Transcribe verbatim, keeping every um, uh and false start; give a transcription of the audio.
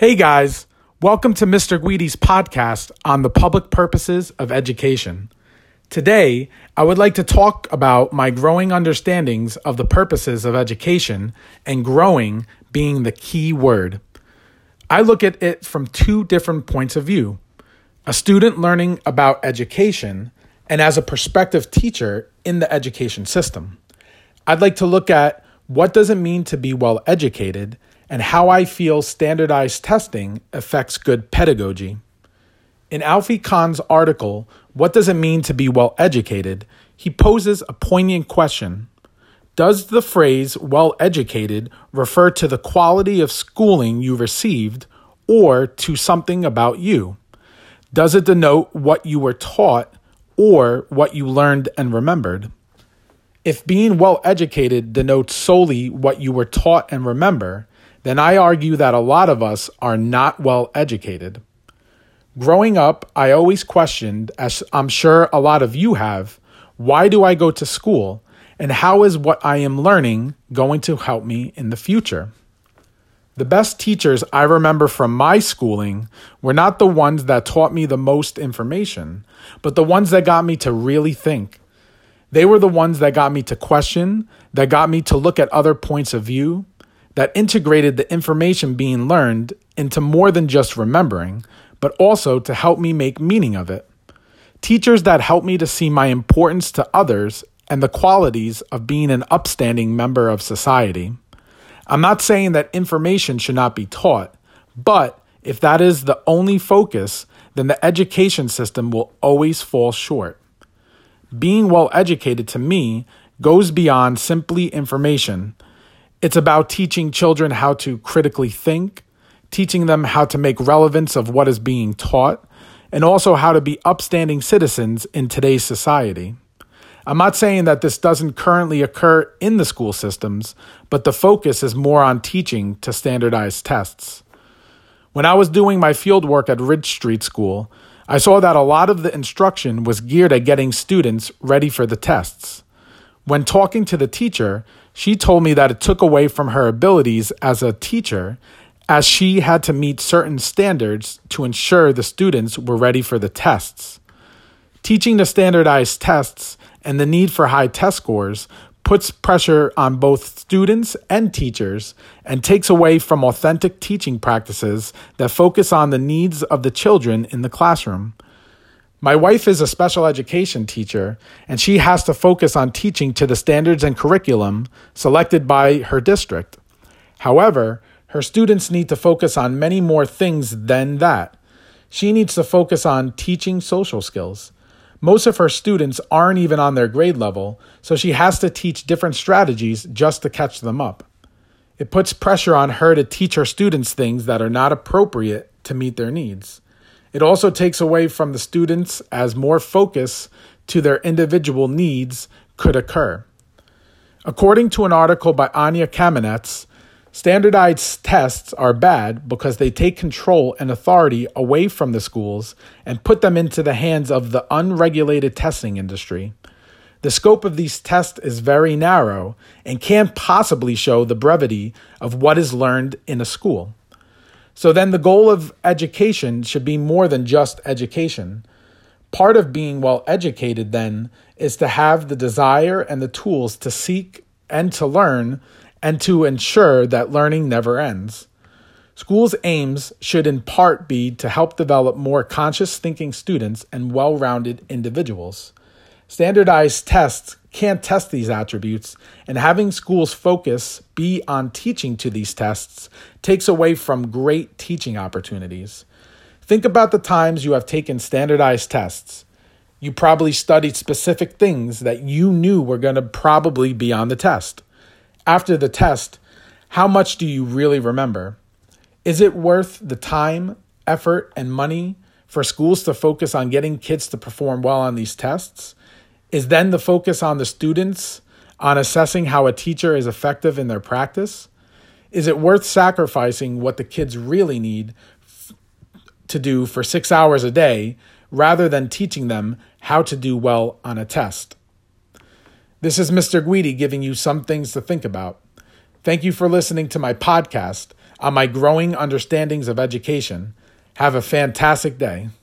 Hey guys, welcome to Mister Guidi's podcast on the public purposes of education. Today, I would like to talk about my growing understandings of the purposes of education and growing being the key word. I look at it from two different points of view, a student learning about education and as a prospective teacher in the education system. I'd like to look at what does it mean to be well educated and how I feel standardized testing affects good pedagogy. In Alfie Kahn's article, What Does It Mean to Be Well Educated?, he poses a poignant question. Does the phrase well educated refer to the quality of schooling you received or to something about you? Does it denote what you were taught or what you learned and remembered? If being well educated denotes solely what you were taught and remember, then I argue that a lot of us are not well educated. Growing up, I always questioned, as I'm sure a lot of you have, why do I go to school, and how is what I am learning going to help me in the future? The best teachers I remember from my schooling were not the ones that taught me the most information, but the ones that got me to really think. They were the ones that got me to question, that got me to look at other points of view, that integrated the information being learned into more than just remembering, but also to help me make meaning of it. Teachers that helped me to see my importance to others and the qualities of being an upstanding member of society. I'm not saying that information should not be taught, but if that is the only focus, then the education system will always fall short. Being well educated to me goes beyond simply information. It's about teaching children how to critically think, teaching them how to make relevance of what is being taught, and also how to be upstanding citizens in today's society. I'm not saying that this doesn't currently occur in the school systems, but the focus is more on teaching to standardized tests. When I was doing my field work at Ridge Street School, I saw that a lot of the instruction was geared at getting students ready for the tests. When talking to the teacher, she told me that it took away from her abilities as a teacher, as she had to meet certain standards to ensure the students were ready for the tests. Teaching the standardized tests and the need for high test scores puts pressure on both students and teachers and takes away from authentic teaching practices that focus on the needs of the children in the classroom. My wife is a special education teacher, and she has to focus on teaching to the standards and curriculum selected by her district. However, her students need to focus on many more things than that. She needs to focus on teaching social skills. Most of her students aren't even on their grade level, so she has to teach different strategies just to catch them up. It puts pressure on her to teach her students things that are not appropriate to meet their needs. It also takes away from the students as more focus to their individual needs could occur. According to an article by Anya Kamenetz, standardized tests are bad because they take control and authority away from the schools and put them into the hands of the unregulated testing industry. The scope of these tests is very narrow and can't possibly show the brevity of what is learned in a school. So then the goal of education should be more than just education. Part of being well educated then is to have the desire and the tools to seek and to learn and to ensure that learning never ends. Schools' aims should in part be to help develop more conscious thinking students and well-rounded individuals. Standardized tests can't test these attributes, and having schools' focus be on teaching to these tests takes away from great teaching opportunities. Think about the times you have taken standardized tests. You probably studied specific things that you knew were going to probably be on the test. After the test, how much do you really remember? Is it worth the time, effort, and money for schools to focus on getting kids to perform well on these tests? Is then the focus on the students, on assessing how a teacher is effective in their practice? Is it worth sacrificing what the kids really need f- to do for six hours a day rather than teaching them how to do well on a test? This is Mister Guidi giving you some things to think about. Thank you for listening to my podcast. on my growing understandings of education. Have a fantastic day.